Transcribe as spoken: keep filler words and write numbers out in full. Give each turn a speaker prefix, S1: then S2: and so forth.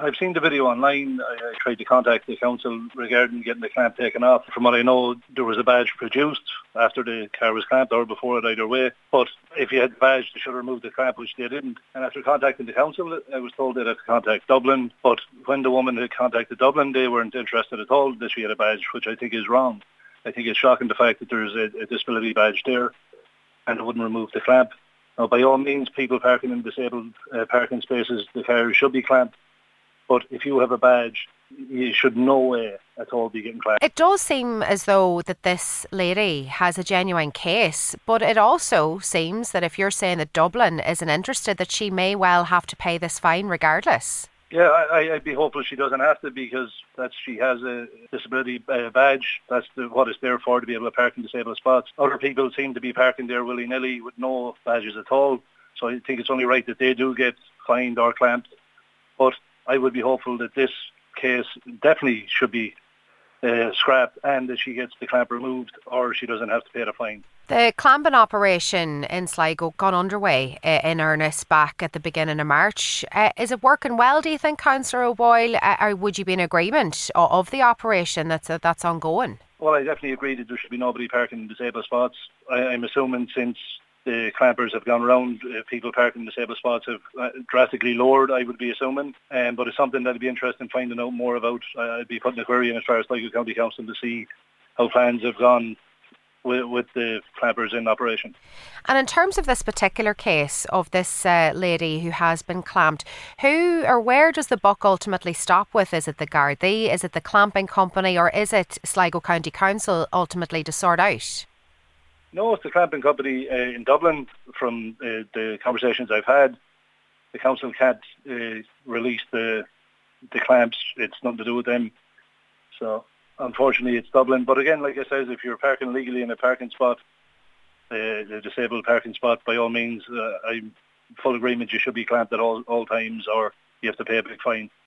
S1: I've seen the video online. I, I tried to contact the council regarding getting the clamp taken off. From what I know, there was a badge produced after the car was clamped or before it, either way. But if you had the badge, they should have removed the clamp, which they didn't. And after contacting the council, I was told they'd have to contact Dublin. But when the woman had contacted Dublin, they weren't interested at all that she had a badge, which I think is wrong. I think it's shocking the fact that there's a, a disability badge there and it wouldn't remove the clamp. Now, by all means, people parking in disabled uh, parking spaces, the cars should be clamped. But if you have a badge, you should no way at all be getting clamped.
S2: It does seem as though that this lady has a genuine case, but it also seems that if you're saying that Dublin isn't interested, that she may well have to pay this fine regardless.
S1: Yeah, I, I'd be hopeful she doesn't have to, because that's, she has a disability uh, badge. That's the, what it's there for, to be able to park in disabled spots. Other people seem to be parking there willy-nilly with no badges at all. So I think it's only right that they do get fined or clamped. But I would be hopeful that this case definitely should be uh, scrapped and that she gets the clamp removed, or she doesn't have to pay the fine.
S2: The clamping operation in Sligo got underway uh, in earnest back at the beginning of March. Uh, is it working well, do you think, Councillor O'Boyle, uh, or would you be in agreement of, of the operation that's uh, that's ongoing?
S1: Well, I definitely agree that there should be nobody parking in disabled spots. I, I'm assuming since the clampers have gone around, uh, people parking in disabled spots have uh, drastically lowered, I would be assuming. Um, but it's something that I'd be interested in finding out more about. Uh, I'd be putting a query in as far as Sligo County Council to see how plans have gone with, with the clampers in operation.
S2: And in terms of this particular case of this uh, lady who has been clamped, who or where does the buck ultimately stop with? Is it the Gardaí, is it the clamping company, or is it Sligo County Council ultimately to sort out?
S1: No, it's the clamping company uh, in Dublin. From uh, the conversations I've had, the council can't uh, release the the clamps. It's nothing to do with them. So unfortunately, it's Dublin. But again, like I said, if you're parking illegally in a parking spot, uh, the disabled parking spot, by all means, uh, I'm full agreement you should be clamped at all, all times, or you have to pay a big fine.